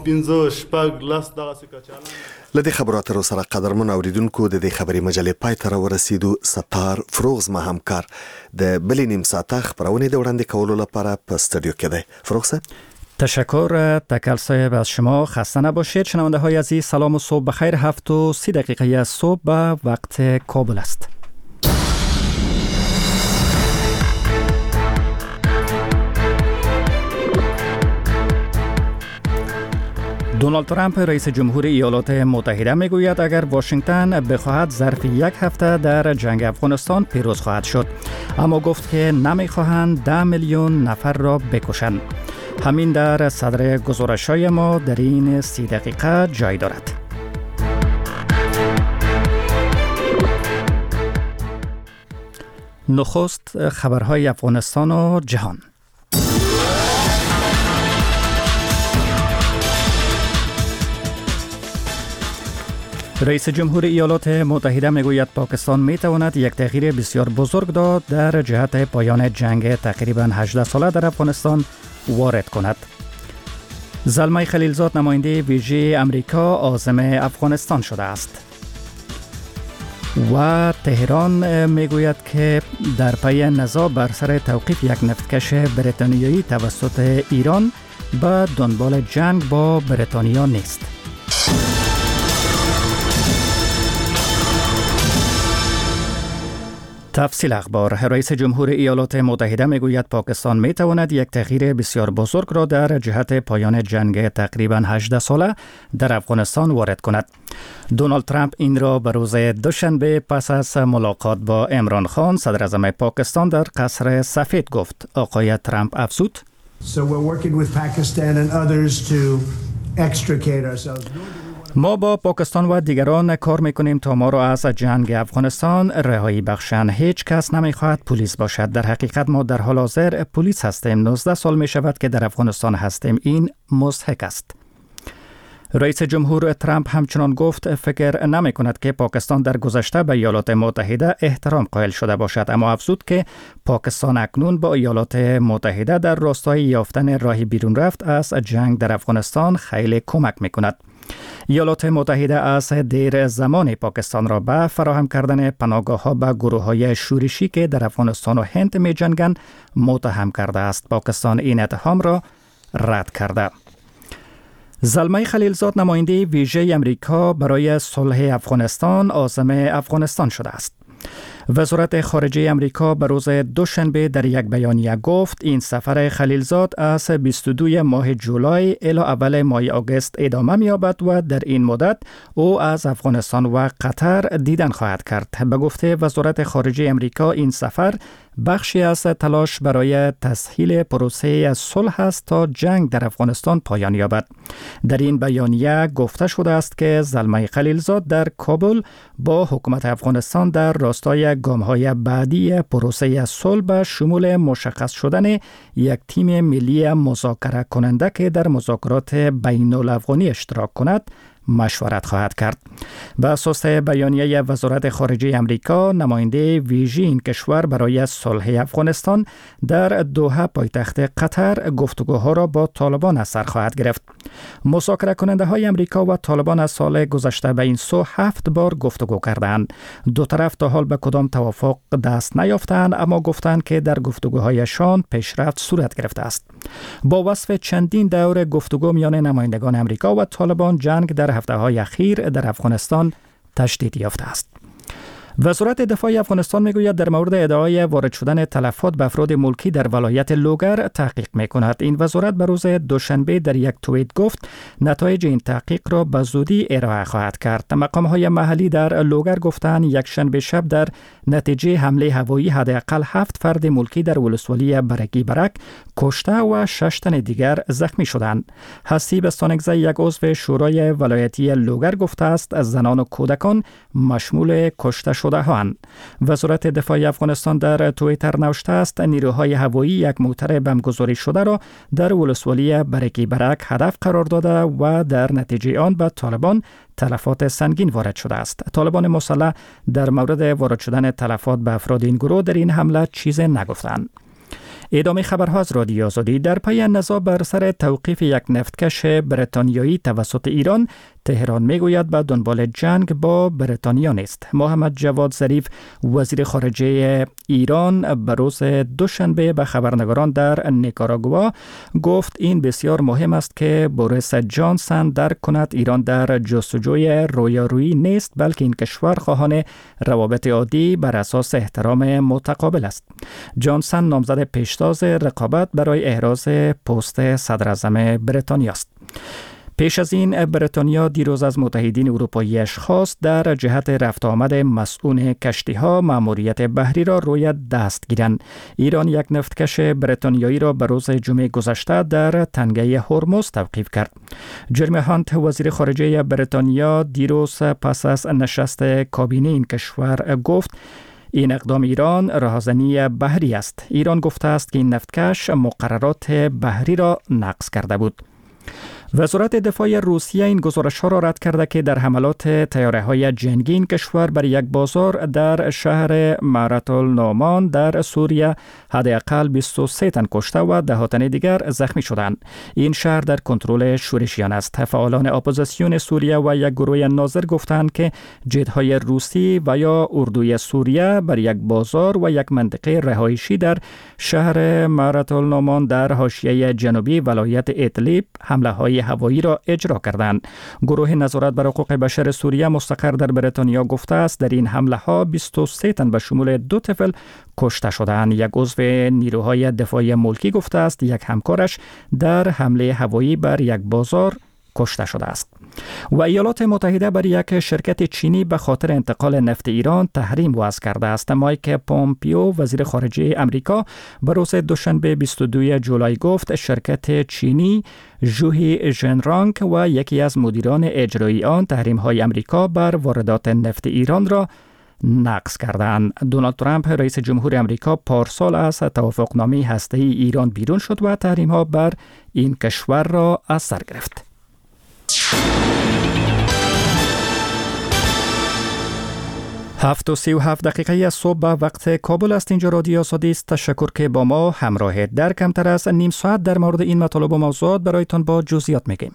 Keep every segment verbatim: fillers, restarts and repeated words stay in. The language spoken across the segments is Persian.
لدې خبرات سره قدرمن اوریدونکو د دې خبري مجلې پای ته ورسېدو. ستار فروغ زما همکار د بلې نیم ساعته خبرونه د وړاندې کولو لپاره په استودیو کې دی. فروغ صاحب تشکر. تکل صاحب از شما خسته نباشید. شنونده های عزیز سلام و صبح بخیر. هفت و سی دقیقه از صبح به وقت کابل است. دونالد ترامپ رئیس جمهور ایالات متحده میگوید اگر واشنگتن بخواهد ظرف یک هفته در جنگ افغانستان پیروز خواهد شد، اما گفت که نمیخواهند ده میلیون نفر را بکشند. همین در صدر گزارش‌های ما در این سی دقیقه جای دارد. نخست خبرهای افغانستان و جهان. رئیس جمهور ایالات متحده میگوید پاکستان میتواند یک تغییر بسیار بزرگ داد در جهت پایان جنگ تقریباً هجده ساله در افغانستان وارد کند. زلمه خلیلزاد نماینده ویژه امریکا عازم افغانستان شده است و تهران میگوید که در پی نزاع بر سر توقیف یک نفتکش بریتانیایی توسط ایران به دنبال جنگ با بریتانیا نیست. تفصیل اخبار. رئیس جمهور ایالات متحده میگوید پاکستان میتواند یک تغییر بسیار بزرگ را در جهت پایان جنگ تقریباً هجده ساله در افغانستان وارد کند. دونالد ترامپ این را به روز دوشنبه پس از ملاقات با عمران خان صدر اعظم پاکستان در قصر سفید گفت. آقای ترامپ افزود: So we're working with Pakistan and others to extricate ourselves. ما با پاکستان و دیگران کار میکنیم تا ما را از جنگ افغانستان رهایی بخشند. هیچ کس نمیخواهد پلیس باشد. در حقیقت ما در حال حاضر پلیس هستیم. نوزده سال می شود که در افغانستان هستیم. این مضحک است. رئیس جمهور ترامپ همچنان گفت فکر نمی کند که پاکستان در گذشته به ایالات متحده احترام قائل شده باشد، اما افزود که پاکستان اکنون با ایالات متحده در راستای یافتن راهی بیرون رفت از جنگ در افغانستان خیلی کمک می کند. ایالات متحده از دیر زمان پاکستان را به فراهم کردن پناهگاه ها به گروه های شورشی که در افغانستان و هند می جنگند متهم کرده است. پاکستان این اتهام را رد کرده. زلمه خلیلزاد نماینده ویژه امریکا برای صلح افغانستان عازم افغانستان شده است. وزارت خارجه امریکا به روز دوشنبه در یک بیانیه گفت این سفر خلیلزاد از بیست و دو ماه جولای الی اول ماه آگوست ادامه می‌یابد و در این مدت او از افغانستان و قطر دیدن خواهد کرد. به گفته وزارت خارجه امریکا این سفر بخشی از تلاش برای تسهیل پروسه صلح است تا جنگ در افغانستان پایان یابد. در این بیانیه گفته شده است که زلمه خلیلزاد در کابل با حکومت افغانستان در راستای گام‌های بعدی پروسه صلح به شمول مشخص شدن یک تیم ملی مذاکره کننده که در مذاکرات بین الافغانی اشتراک کند مشورت خواهد کرد. به اساس بیانیه وزارت خارجه امریکا، نماینده ویژه این کشور برای صلح افغانستان در دوحه پایتخت قطر گفتگوها را با طالبان از سر خواهد گرفت. مذاکره کننده های امریکا و طالبان از سال گذشته به این سو هفت بار گفتگو کردند. دو طرف تا حال به کدام توافق دست نیافتند، اما گفتند که در گفتگوهایشان پیشرفت صورت گرفته است. با وصف چندین دور گفتگو میان نمایندگان امریکا و طالبان، جنگ در هفته‌های اخیر در افغانستان تشدید یافته است. وزارت دفاع افغانستان میگوید در مورد ادعای وارد شدن تلفات به افراد ملکی در ولایت لوگر تحقیق میکند. این وزارت به روز دوشنبه در یک توییت گفت نتایج این تحقیق را به زودی ارائه خواهد کرد. مقام‌های محلی در لوگر گفتند یک شنبه شب در نتیجه حمله هوایی حداقل هفت فرد ملکی در ولسوالی برگی برک کشته و شش تن دیگر زخمی شدند. حسیب استانگزه یک عضو شورای ولایتی لوگر گفته است از زنان و کودکان مشمول کشته شده هاند. وزارت دفاع افغانستان در توییتر نوشته است نیروهای هوایی یک موتر بمبگذاری شده را در ولسوالی برگی برک هدف قرار داده و در نتیجه آن به طالبان تلفات سنگین وارد شده است. طالبان مسلح در مورد وارد شدن تلفات به افراد این گروه در این حمله چیز نگفتند. ادامه خبرها از رادیو آزادی. در پی نزاع بر سر توقیف یک نفتکش بریتانیایی توسط ایران، تهران میگوید به دنبال جنگ با بریتانیا نیست. محمد جواد ظریف وزیر خارجه ایران به روز دوشنبه به خبرنگاران در نیکاراگوا گفت این بسیار مهم است که بوریس جانسن درک کند ایران در جستجوی رویارویی نیست، بلکه این کشور خواهان روابط عادی بر اساس احترام متقابل است. جانسن نامزد پیشتاز رقابت برای احراز پست صدر اعظم بریتانیا است. پیش از این بریتانیا دیروز از متحدین اروپاییش خواست در جهت رفت آمد مسئول کشتی‌ها مأموریت بحری را روی دست گیرند. ایران یک نفتکش بریتانیایی را به روز جمعه گذشته در تنگه هرمز توقیف کرد. جرمی هانت وزیر خارجه بریتانیا دیروز پس از نشست کابینه این کشور گفت این اقدام ایران راهزنی بحری است. ایران گفته است که این نفتکش مقررات بحری را نقض کرده بود. وزارت دفاع روسیه این گزارش‌ها را رد کرده که در حملات طیاره‌های جنگی این کشور بر یک بازار در شهر معرة نومان در سوریه حداقل بیست و سه تن کشته و ده تن دیگر زخمی شدند. این شهر در کنترل شورشیان است. فعالان اپوزیسیون سوریه و یک گروه ناظر گفتند که جت‌های روسی و یا اردوی سوریه بر یک بازار و یک منطقه رهایشی در شهر معرة نومان در حاشیه جنوبی ولایت ادلیب حمله‌های هوایی را اجرا کردند. گروه نظارت بر حقوق بشر سوریه مستقر در بریتانیا گفته است در این حمله ها بیست و سه تن به شمول دو طفل کشته شدند. یک عضو نیروهای دفاعی ملکی گفته است یک همکارش در حمله هوایی بر یک بازار کشته شده است. و ایالات متحده بر یک شرکت چینی به خاطر انتقال نفت ایران تحریم وضع کرده است. مایک پومپیو وزیر خارجه امریکا به روز دوشنبه بیست و دو جولای گفت شرکت چینی ژوهی ژنرانگ و یکی از مدیران اجرایی آن تحریم های امریکا بر واردات نفت ایران را نقض کردند. دونالد ترامپ رئیس جمهور امریکا پارسال از توافقنامه هسته‌ای ایران بیرون شد و تحریم ها بر این کشور را از سر گرفت. هفت و سی و هفت دقیقه از صبح به وقت کابل است. اینجا رادیو آزادی است. تشکر که با ما همراه. در کمتر از نیم ساعت در مورد این مطالب و موضوعات برایتان با جزئیات میگیم.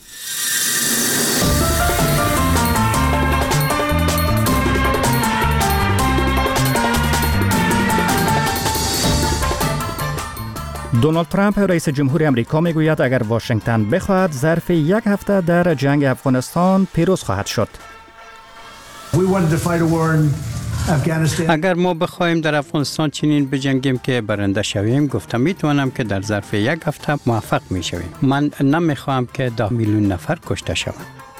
دونالد ترامپ رئیس جمهور امریکا میگوید اگر واشنگتن بخواهد ظرف یک هفته در جنگ افغانستان پیروز خواهد شد. اگر ما بخوایم در افغانستان چنین بجنگیم که برنده شویم، گفتم میتونم که در ظرف یک هفته موفق میشویم. من نمیخواهم که ده میلیون نفر کشته شوند.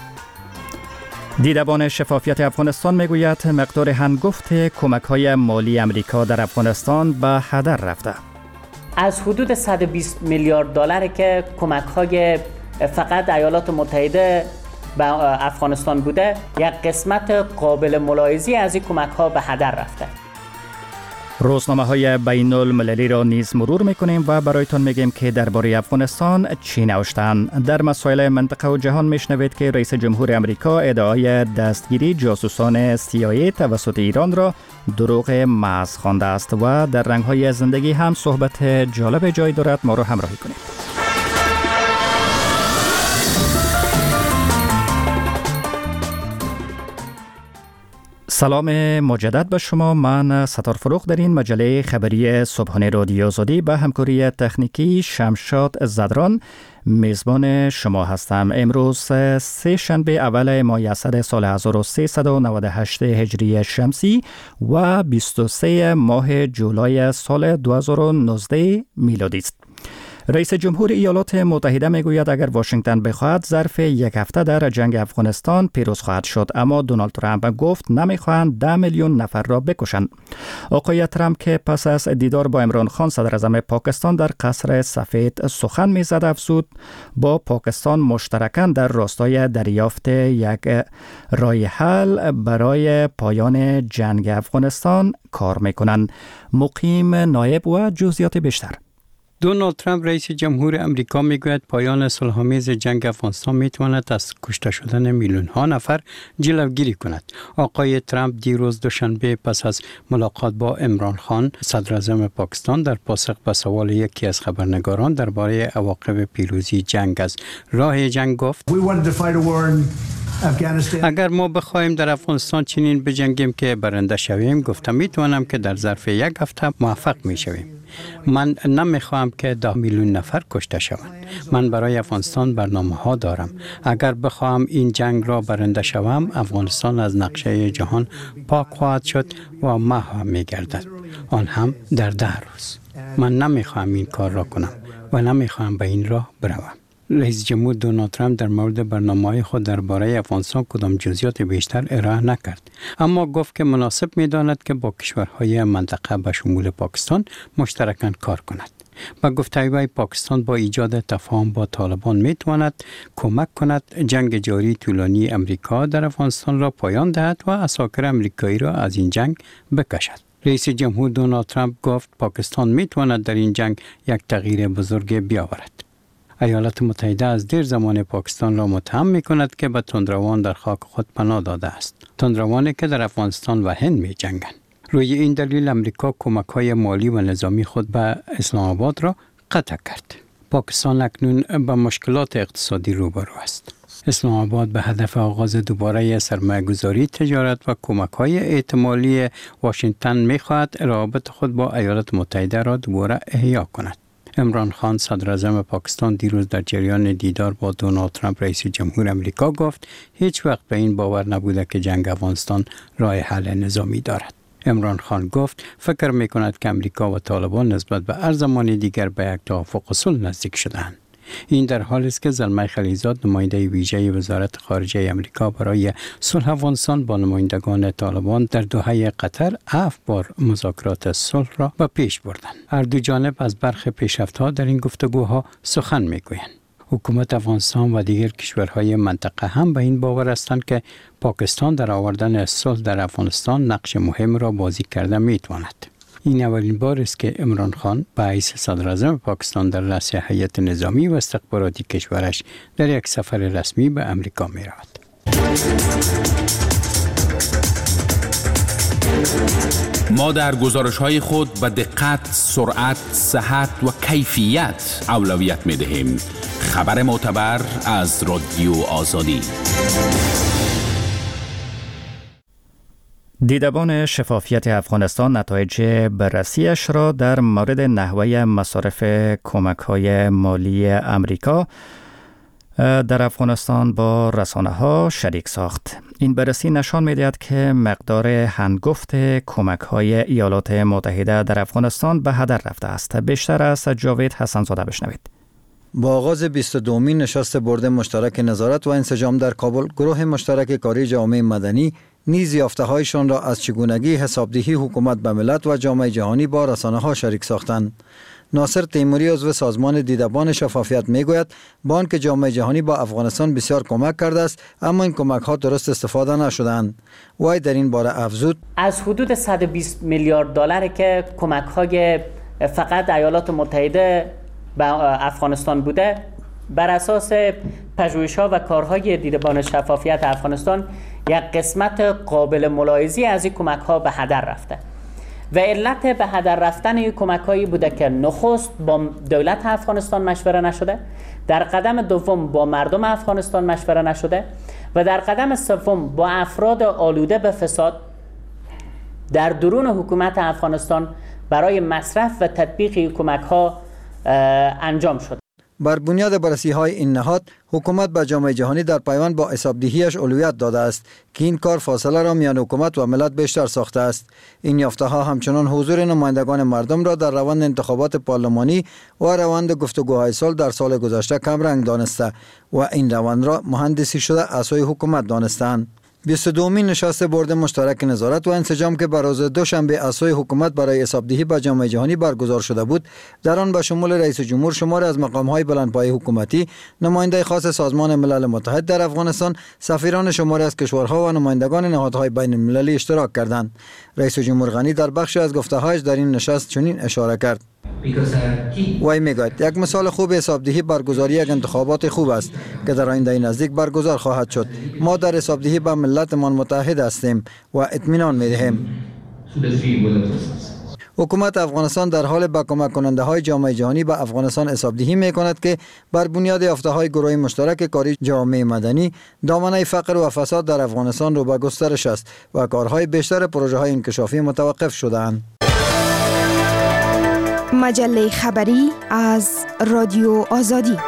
دیدبان شفافیت افغانستان میگوید مقدار هنگفت کمک‌های مالی امریکا در افغانستان به هدر رفته. از حدود صد و بیست میلیارد دلار که کمک‌های فقط ایالات متحده به افغانستان بوده، یک قسمت قابل ملاحظه‌ای از این کمک‌ها به هدر رفته. روزنامه‌های بین المللی را نیز مرور می‌کنیم و برایتان میگیم که درباره افغانستان چی نوشتند. در مسائل منطقه و جهان میشنوید که رئیس جمهور امریکا ادعای دستگیری جاسوسان سی آی ای توسط ایران را دروغ محض خوانده است و در رنگ‌های زندگی هم صحبت جالب جای دارد. ما را همراهی کنید. سلام مجدد به شما. من ستار فروغ در این مجله خبری صبحانه رادیو آزادی به همکاری تکنیکی شمشاد زدران میزبان شما هستم. امروز سه شنبه اول ماه اسد سال هزار و سیصد و نود و هشت هجری شمسی و بیست و سه ماه جولای سال دو هزار و نوزده میلادی است. رئیس جمهور ایالات متحده میگوید اگر واشنگتن بخواهد ظرف یک هفته در جنگ افغانستان پیروز خواهد شد، اما دونالد ترامپ گفت نمیخواهند ده میلیون نفر را بکشند. آقای ترامپ که پس از دیدار با عمران خان صدر اعظم پاکستان در قصر سفید سخن میزد افزود با پاکستان مشترکاً در راستای دریافت یک راه حل برای پایان جنگ افغانستان کار میکنند. مقیم نایب و جزئیات بیشتر. دونالد ترامپ رئیس جمهور امریکا میگوید پایان صلح‌آمیز جنگ افغانستان میتواند از کشته شدن میلیون ها نفر جلوگیری کند. آقای ترامپ دیروز دوشنبه پس از ملاقات با عمران خان صدر اعظم پاکستان در پاسخ به سوال یکی از خبرنگاران درباره عواقب پیروزی جنگ از راه جنگ گفت: اگر ما بخواهیم در افغانستان چنین بجنگیم که برنده شویم، گفتم میتوانم که در ظرف یک هفته موفق میشویم. من نمیخواهم که ده میلیون نفر کشته شوند. من برای افغانستان برنامه ها دارم. اگر بخواهم این جنگ را برنده شوم، افغانستان از نقشه جهان پاک خواهد شد و محو میگردد، آن هم در ده روز. من نمیخواهم این کار را کنم و نمیخواهم به این راه بروم. رئیس جمهور دونالد ترامپ در مورد برنامه‌های خود درباره افغانستان کدام جزئیات بیشتر ارائه نکرد، اما گفت که مناسب می‌داند که با کشورهای منطقه به شمول پاکستان مشترکاً کار کند. با گفته وی پاکستان با ایجاد تفاهم با طالبان می‌تواند کمک کند جنگ جاری طولانی امریکا در افغانستان را پایان دهد و عساکر امریکایی را از این جنگ بکشد. رئیس جمهور دونالد ترامپ گفت پاکستان می‌تواند در این جنگ یک تغییر بزرگ بیاورد. ایالات متحده از دیر زمان پاکستان را متهم می کند که به تندروان در خاک خود پناه داده است. تندروانی که در افغانستان و هند می جنگند. روی این دلیل امریکا کمک های مالی و نظامی خود به اسلام آباد را قطع کرد. پاکستان اکنون به مشکلات اقتصادی روبرو است. اسلام آباد به هدف آغاز دوباره سرمایه‌گذاری، تجارت و کمک‌های احتمالی واشنگتن می‌خواهد روابط خود با ایالات متحده را دوباره احیا کند. عمران خان صدر اعظم پاکستان دیروز در جریان دیدار با دونالد ترامپ رئیس جمهور امریکا گفت هیچ وقت به این باور نبوده که جنگ افغانستان راه حل نظامی دارد. عمران خان گفت فکر می‌کند که امریکا و طالبان نسبت به هر زمان دیگر به یک توافق صلح نزدیک شدند. این در حالی است که زلمه خلیلزاد نماینده ویژه وزارت خارجه امریکا برای صلح افغانستان با نمایندگان طالبان در دوحه قطر هفت بار مذاکرات صلح را به پیش بردند. هر دو جانب از برخی پیشرفت‌ها در این گفتگوها سخن می‌گویند. حکومت افغانستان و دیگر کشورهای منطقه هم به این باور هستند که پاکستان در آوردن صلح در افغانستان نقش مهم را بازی کرده می‌تواند. این اولین بار است که عمران خان به حیث صدر اعظم پاکستان در رأس هیئت نظامی و استخباراتی کشورش در یک سفر رسمی به امریکا می رود. ما در گزارش‌های خود به دقت، سرعت، صحت و کیفیت اولویت می دهیم. خبر معتبر از رادیو آزادی. دیدبان شفافیت افغانستان نتایج بررسیش را در مورد نحوه مصارف کمک‌های مالی امریکا در افغانستان با رسانه‌ها شریک ساخت. این بررسی نشان می‌دهد که مقدار هنگفت کمک‌های ایالات متحده در افغانستان به هدر رفته است. بیشتر از جاوید حسن‌زاده بشنوید. با آغاز بیست و دومین نشست برد مشترک نظارت و انسجام در کابل، گروه مشترک کاری جامعه مدنی نیز یافته‌هایشان را از چگونگی حسابدهی حکومت به ملت و جامعه جهانی با رسانه‌ها شریک ساختند. ناصر تیموری عضو سازمان دیدبان شفافیت میگوید با آنکه جامعه جهانی با افغانستان بسیار کمک کرده است، اما این کمک‌ها درست استفاده نشدند. وی در این باره افزود: از حدود صد و بیست میلیارد دلار که کمک‌های فقط ایالات متحده به افغانستان بوده، بر اساس پژوهش‌ها و کارهای دیدبان شفافیت افغانستان یک قسمت قابل ملاحظه‌ای از این کمک‌ها به هدر رفته و علت به هدر رفتن این کمک‌هایی بوده که نخست با دولت افغانستان مشوره نشده، در قدم دوم با مردم افغانستان مشوره نشده و در قدم سوم با افراد آلوده به فساد در درون حکومت افغانستان برای مصرف و تطبیق این کمک‌ها انجام شده. بر بنیاد بررسی‌های این نهاد، حکومت به جامعه جهانی در پیوند با حسابدهی‌اش اولویت داده است که این کار فاصله را میان حکومت و ملت بیشتر ساخته است. این یافته‌ها همچنان حضور نمایندگان مردم را در روند انتخابات پارلمانی و روند گفتگوهای صلح در سال گذشته کمرنگ دانسته و این روند را مهندسی شده عصای حکومت دانستند. بیست و دومین نشست برد مشترک نظارت و انسجام که بر روز دوشنبه عصای حکومت برای حسابدهی به جامعه جهانی برگزار شده بود، در آن به شمول رئیس جمهور شماری از مقام‌های بلندپایه حکومتی، نماینده خاص سازمان ملل متحد در افغانستان، سفیران شماری از کشورها و نمایندگان نهادهای بین المللی اشتراک کردند. رئیس جمهور غنی در بخشی از گفته‌هایش در این نشست چنین اشاره کرد: وی میگوید یک مثال خوب حسابدهی برگزاری یک انتخابات خوب است که در آینده نزدیک برگزار خواهد شد. ما در حسابدهی با ملتمان متحد هستیم و اطمینان میدهیم. حکومت افغانستان در حال با کمک کننده های جامعه جهانی به افغانستان حسابدهی می کند که بر بنیاد یافته های گروه مشترک کاری جامعه مدنی دامنه فقر و فساد در افغانستان رو به گسترش است و کارهای بیشتر پروژه های انکشافی متوقف شده‌اند. مجله خبری از رادیو آزادی.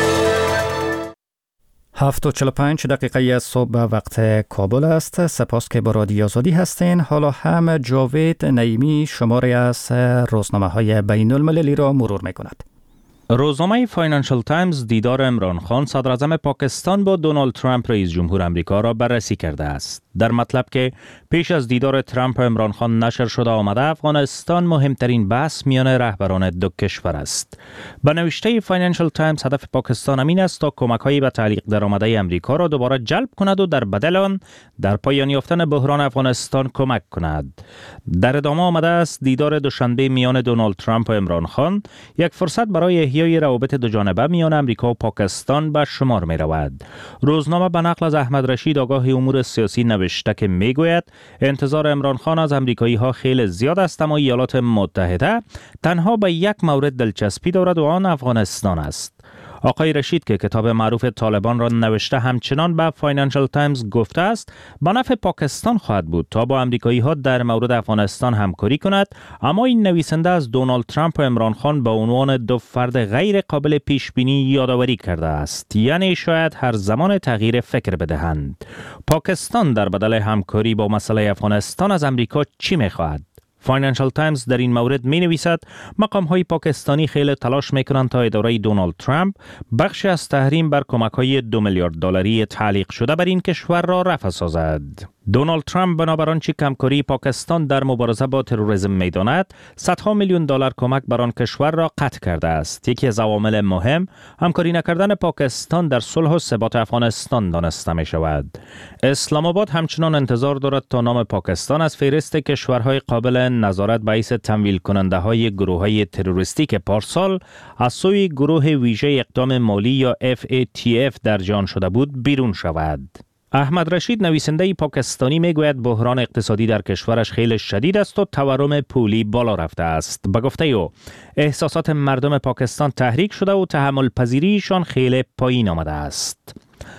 هفت و چهل و پنج دقیقه صبح وقت کابل است. سپاس که با رادیو آزادی هستین. حالا هم جاوید نعیمی شماری از روزنامه های بین المللی را مرور می کند. روزنامه فاینانشل تایمز دیدار عمران خان صدر اعظم پاکستان با دونالد ترامپ رئیس جمهور آمریکا را بررسی کرده است. در مطلب که پیش از دیدار ترامپ و عمران خان نشر شده آمده، افغانستان مهمترین بحث میان رهبران دو کشور است. به نوشته فاینانشل تایمز هدف پاکستان امین است تا کمک‌های به تعلیق درآمده آمریکا را دوباره جلب کند و در بدل آن در پایان یافتن بحران افغانستان کمک کند. در ادامه آمده است دیدار دوشنبه میان دونالد ترامپ و عمران خان یک فرصت برای احیای روابط دو جانبه میان آمریکا و پاکستان به شمار می رود. روزنامه به نقل از احمد رشید آگاه امور سیاسی نوشته که می گوید انتظار عمران خان از امریکایی ها خیلی زیاد است، اما ایالات متحده تنها به یک مورد دلچسپی دارد و آن افغانستان است. آقای رشید که کتاب معروف طالبان را نوشته همچنان به فاینانشل تایمز گفته است به نفع پاکستان خواهد بود تا با امریکایی ها در مورد افغانستان همکاری کند، اما این نویسنده از دونالد ترامپ و عمران خان به عنوان دو فرد غیر قابل پیش بینی یادآوری کرده است، یعنی شاید هر زمان تغییر فکر بدهند. پاکستان در بدل همکاری با مسئله افغانستان از امریکا چی می‌خواهد؟ فاینانشل تایمز در این مورد می نویسد مقام های پاکستانی خیلی تلاش می کنند تا اداره دونالد ترامپ بخشی از تحریم بر کمک های دو میلیارد دلاری تعلیق شده بر این کشور را رفع سازد. دونالد ترامپ بنابر آنچه کمکاری پاکستان در مبارزه با تروریسم می‌داند، صدها میلیون دلار کمک بر آن کشور را قطع کرده است. یکی از عوامل مهم همکاری نکردن پاکستان در صلح و ثبات افغانستان دانسته می شود. اسلام آباد همچنان انتظار دارد تا نام پاکستان از فهرست کشورهای قابل نظارت باعث تمویل کننده های گروه های تروریستی که پارسال از سوی گروه ویژه اقدام مالی یا اف ای تی اف در جان شده بود بیرون شود. احمد رشید نویسنده پاکستانی میگوید بحران اقتصادی در کشورش خیلی شدید است و تورم پولی بالا رفته است. به گفته او احساسات مردم پاکستان تحریک شده و تحمل پذیریشان خیلی پایین آمده است.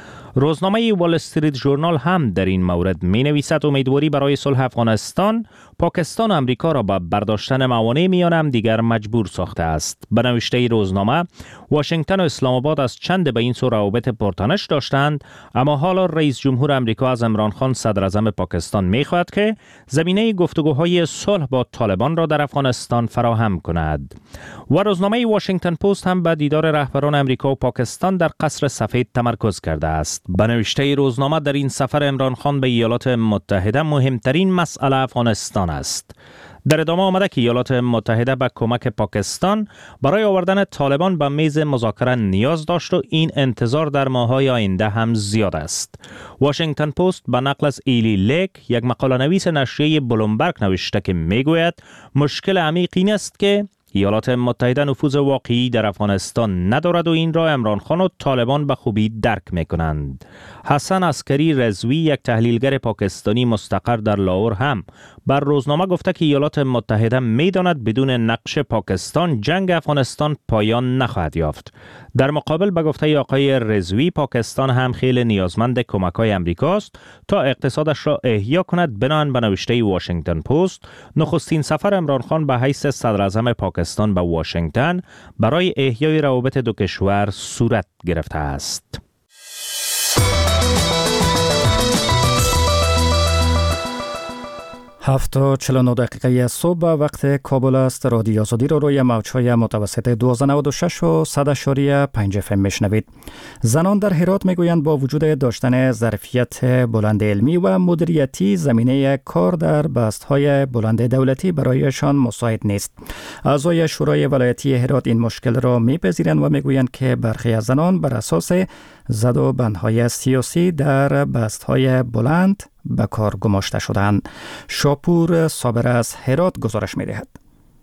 روزنامه وال استریت ژورنال هم در این مورد می نویسد امیدواری برای صلح افغانستان پاکستان و امریکا را به برداشتن موانع میان هم دیگر مجبور ساخته است. به نوشته روزنامه واشنگتن و اسلام آباد از چند به این سو روابط پرتنش داشتند، اما حالا رئیس جمهور امریکا از عمران خان صدر اعظم پاکستان می خواهد که زمینه گفتگوهای صلح با طالبان را در افغانستان فراهم کند. و روزنامه واشنگتن پست هم به دیدار رهبران امریکا و پاکستان در قصر سفید تمرکز کرده است. به نوشته روزنامه در این سفر عمران خان به ایالات متحده مهمترین مسئله افغانستان است. در ادامه آمده که ایالات متحده به کمک پاکستان برای آوردن طالبان به میز مذاکره نیاز داشت و این انتظار در ماه‌های آینده هم زیاد است. واشنگتن پست به نقل از ایلی لیک یک مقاله نویس نشریه بلومبرگ نوشته که میگوید مشکل عمیق این است که ایالات متحده نفوذ واقعی در افغانستان ندارد و این را عمران خان و طالبان به خوبی درک میکنند. حسن عسکری رضوی یک تحلیلگر پاکستانی مستقر در لاهور هم بر روزنامه گفته که ایالات متحده میداند بدون نقش پاکستان جنگ افغانستان پایان نخواهد یافت. در مقابل به گفته آقای رضوی پاکستان هم خیلی نیازمند کمک‌های امریکاست تا اقتصادش را احیا کند. بنابراین به نوشته واشنگتن پست نخستین سفر عمران خان به حیث صدر اعظم پاکستان به واشنگتن برای احیای روابط دو کشور صورت گرفته است. هفت و چهل و نه دقیقه صبح وقت کابل است. رادیو آزادی رو روی موج‌های متوسط دویست و نود و شش و صد اشاریه پنج اف ام میشنوید. زنان در هرات میگویند با وجود داشتن ظرفیت بلند علمی و مدیریتی، زمینه کار در بست‌های بلند دولتی برایشان مساعد نیست. اعضای شورای ولایتی هرات این مشکل را میپذیرند و میگویند که برخی از زنان بر اساس زد و بندهای سیاسی در بست‌های بلند به کار گماشته شدند. شاپور صابر از هرات گزارش می‌دهد.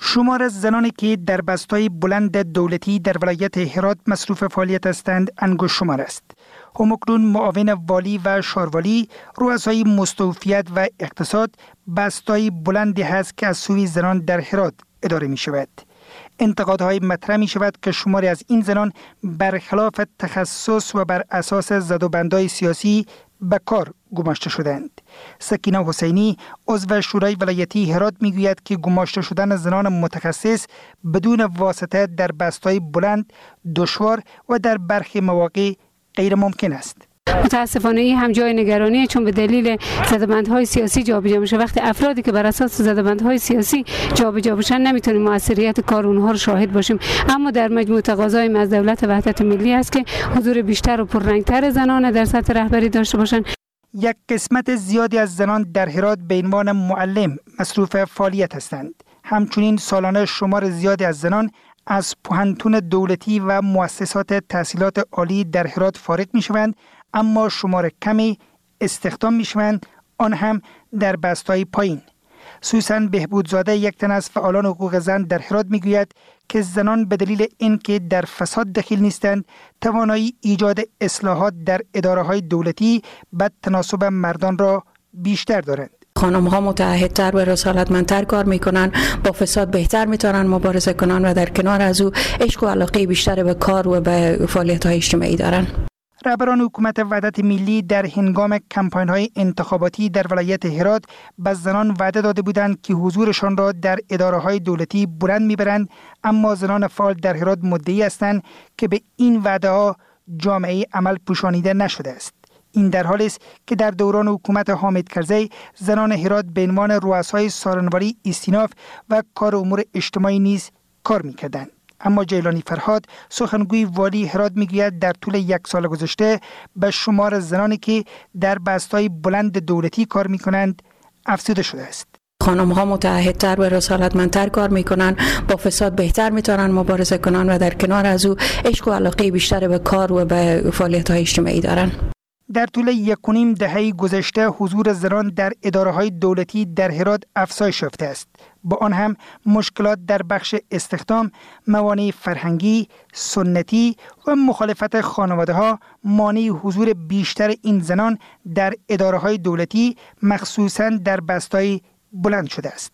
شمار از زنانی که در بستای بلند دولتی در ولایت هرات مصروف فعالیت هستند انگشت شمار است. همکنون معاون والی و شاروالی رؤسای مستوفیت و اقتصاد بستای بلندی هست که از سوی زنان در هرات اداره می شود. انتقادهای مطرح می شود که شماری از این زنان برخلاف تخصص و بر اساس زدوبندهای سیاسی به کار گماشته شدند. سکینه حسینی عضو شورای ولایتی هرات می گوید که گماشته شدن زنان متخصص بدون واسطه در بستای بلند دشوار و در برخی مواقع غیر ممکن است. متاسفانه این هم جای نگرانی، چون به دلیل زدبندهای سیاسی جابجا میشه. وقتی افرادی که بر اساس زدبندهای سیاسی جابجا بشن نمیتونیم موثریت کار اونها رو شاهد باشیم. اما در مجموع تقاضای از دولت وحدت ملی است که حضور بیشتر و پررنگتر زنان در سطح رهبری داشته باشند. یک قسمت زیادی از زنان در هرات به عنوان معلم مصروف فعالیت هستند. همچنین سالانه شمار زیادی از زنان از پوهنتون دولتی و مؤسسات تحصیلات عالی در هرات فارغ میشوند، اما شمار کمی استخدام میشوند، آن هم در بستای پایین. سوسن بهبودزاده یک تن از فعالان حقوق زن در هرات میگوید که زنان به دلیل اینکه در فساد دخیل نیستند توانایی ایجاد اصلاحات در اداره‌های دولتی به تناسب مردان را بیشتر دارند. خانم ها متعهدتر و رسالتمندتر کار میکنن، با فساد بهتر میتونن مبارزه کنن و در کنار از او عشق و علاقه بیشتر به کار و به فعالیت های اجتماعی دارن. رهبران حکومت وحدت ملی در هنگام کمپاین های انتخاباتی در ولایت هرات به زنان وعده داده بودند که حضورشان را در اداره های دولتی بلند میبرند، اما زنان فعال در هرات مدعی هستند که به این وعده ها جامعه عمل پوشانیده نشده است. این در حالی است که در دوران حکومت حامد کرزی زنان هرات به عنوان رؤسای سارنواری استیناف و کار امور اجتماعی نیز کار میکردند. اما جیلانی فرهاد سخنگوی والی هرات میگوید در طول یک سال گذشته به شمار زنانی که در بستای بلند دولتی کار میکنند افزوده شده است. خانم ها متعهدتر و رسالتمندتر کار میکنن، با فساد بهتر میتونن مبارزه کنن و در کنار از او عشق و علاقه بیشتر به کار و به فعالیت های اجتماعی دارن. در طول یک و نیم دهه گذشته حضور زنان در اداره‌های دولتی در هرات افزایش یافته است. با آن هم مشکلات در بخش استخدام، موانع فرهنگی، سنتی و مخالفت خانواده‌ها مانع حضور بیشتر این زنان در اداره‌های دولتی مخصوصاً در بستای بلند شده است.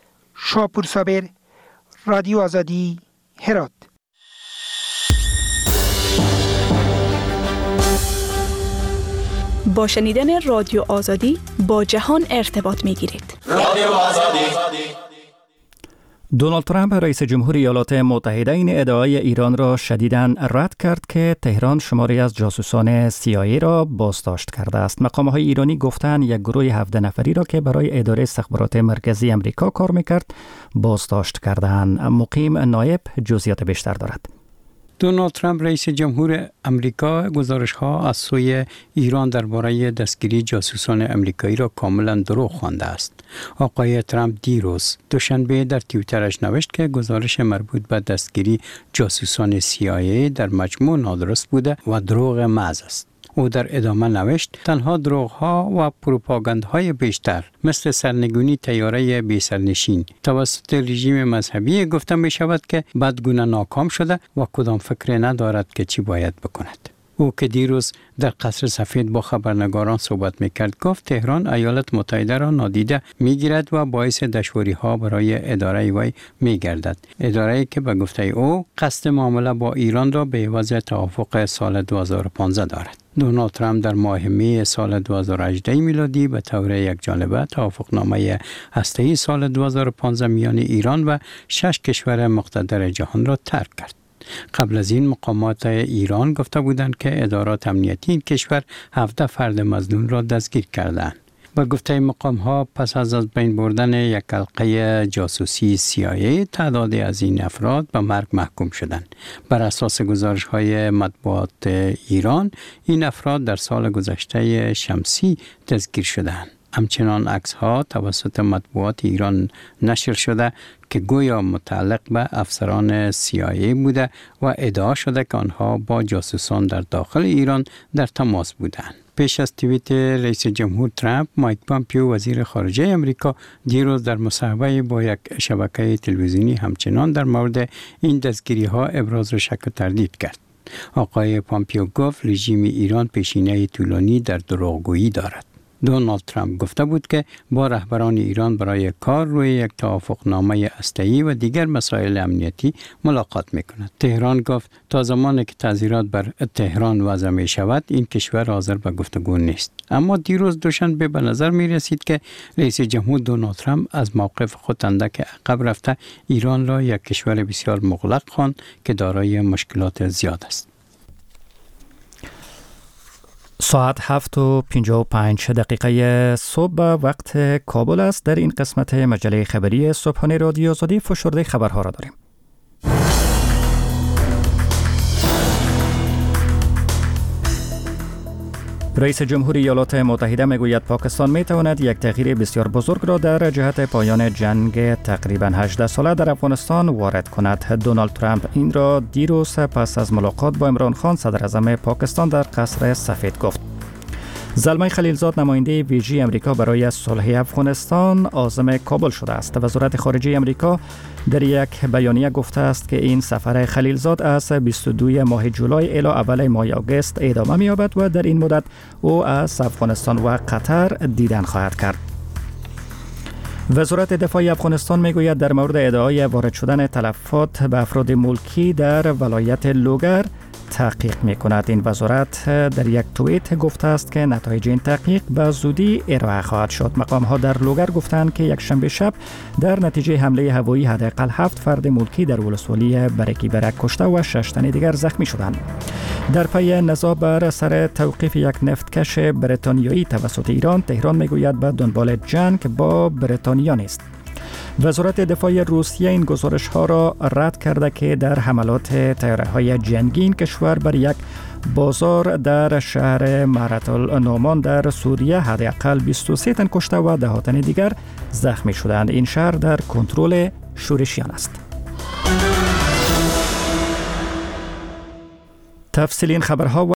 شاپور صابر، رادیو آزادی، هرات. با شنیدن رادیو آزادی با جهان ارتباط می گیرید. رادیو آزادی. دونالد ترامپ رئیس جمهور ایالات متحده این ادعای ایران را شدیداً رد کرد که تهران شماری از جاسوسان سی آی ای را بازداشت کرده است. مقام‌های ایرانی گفتند یک گروه هفده نفری را که برای اداره استخبارات مرکزی امریکا کار می‌کرد بازداشت کردند. مقیم نایب جزئیات بیشتر دارد. دونالد ترامپ رئیس جمهور امریکا گزارش‌ها از سوی ایران درباره دستگیری جاسوسان امریکایی را کاملا دروغ خوانده است. آقای ترامپ دیروز دوشنبه در توییترش نوشت که گزارش مربوط به دستگیری جاسوسان سی آی ای در مجموع نادرست بوده و دروغ محض است. او در ادامه نوشت تنها دروغ‌ها و پروپاگاندهای بیشتر مثل سرنگونی طیاره بی سرنشین توسط رژیم مذهبی گفته می شود که بدگونه ناکام شده و کدام فکر ندارد که چی باید بکند. او که دیروز در قصر سفید با خبرنگاران صحبت میکرد گفت تهران ایالات متحده را نادیده میگیرد و باعث دشواری ها برای اداره وی میگردد. اداره‌ای که به گفته او قصد معامله با ایران را به عوض توافق سال دو هزار و پانزده دارد. دونالد ترامپ در ماه می سال دو هزار و هجده میلادی به طور یکجانبه توافقنامه هسته‌ای سال دو هزار و پانزده میان ایران و شش کشور مقتدر جهان را ترک کرد. قبل از این مقامات ایران گفته بودند که ادارات امنیتی این کشور هفده فرد مظنون را دستگیر کردند. با گفته مقام ها پس از از بین بردن یک حلقه جاسوسی سی آی ای تعدادی از این افراد به مرگ محکوم شدند. بر اساس گزارش های مطبوعات ایران این افراد در سال گذشته شمسی دستگیر شدند. همچنان عکس ها توسط مطبوعات ایران نشر شده که گویا متعلق به افسران سی آی ای بوده و ادعا شده که آنها با جاسوسان در داخل ایران در تماس بودند. پیش از توییت رئیس جمهور ترامپ، مایک پامپیو وزیر خارجه امریکا دیروز در مصاحبه با یک شبکه تلویزیونی همچنان در مورد این دستگیری ها ابراز شک و تردید کرد. آقای پامپیو گفت رژیم ایران پیشینه طولانی در دروغگویی دارد. دونالد ترامپ گفته بود که با رهبران ایران برای کار روی یک توافقنامه هسته‌ای و دیگر مسائل امنیتی ملاقات می‌کند. تهران گفت تا زمانی که تعذیرات بر تهران وضع می شود این کشور حاضر به گفتگو نیست. اما دیروز دوشنبه به نظر می رسید که رئیس جمهور دونالد ترامپ از موقف خود اندک عقب رفته ایران را یک کشور بسیار مغلق خواند که دارای مشکلات زیاد است. ساعت هفت و پنجاه و پنج دقیقه صبح وقت کابل است. در این قسمت مجله خبری صبحانه رادیو آزادی فشرده خبرها را داریم. رئیس جمهور ایالات متحده میگوید پاکستان میتواند یک تغییر بسیار بزرگ را در جهت پایان جنگ تقریباً هجده ساله در افغانستان وارد کند. دونالد ترامپ این را دیروز پس از ملاقات با عمران خان صدر اعظم پاکستان در قصر سفید گفت. زلمه خلیلزاد نماینده ویژه امریکا برای صلح افغانستان عازم کابل شده است. وزارت خارجه امریکا در یک بیانیه گفته است که این سفر خلیلزاد از بیست و دو ماه جولای الی اول ماه آگوست ادامه می‌یابد و در این مدت او از افغانستان و قطر دیدن خواهد کرد. وزارت دفاع افغانستان میگوید در مورد ادعای وارد شدن تلفات به افراد ملکی در ولایت لوگر تحقیق می‌کند. این وزارت در یک توییت گفته است که نتایج این تحقیق به زودی ارائه خواهد شد. مقام‌ها در لوگر گفتند که یک شنبه شب در نتیجه حمله هوایی حداقل هفت فرد ملکی در ولسوالی برکی برک کشته و شش تن دیگر زخمی شدند. در پی نزاع بر سر توقیف یک نفتکش بریتانیایی توسط ایران، تهران میگوید به دنبال جنگ با بریتانیا نیست. وزارت دفاع روسیه این گزارش ها را رد کرده که در حملات طیاره های جنگی این کشور بر یک بازار در شهر معرة النعمان در سوریه حداقل بیست و سه تن کشته و ده تن دیگر زخمی شدند. این شهر در کنترل شورشیان است. تفصیل این خبرها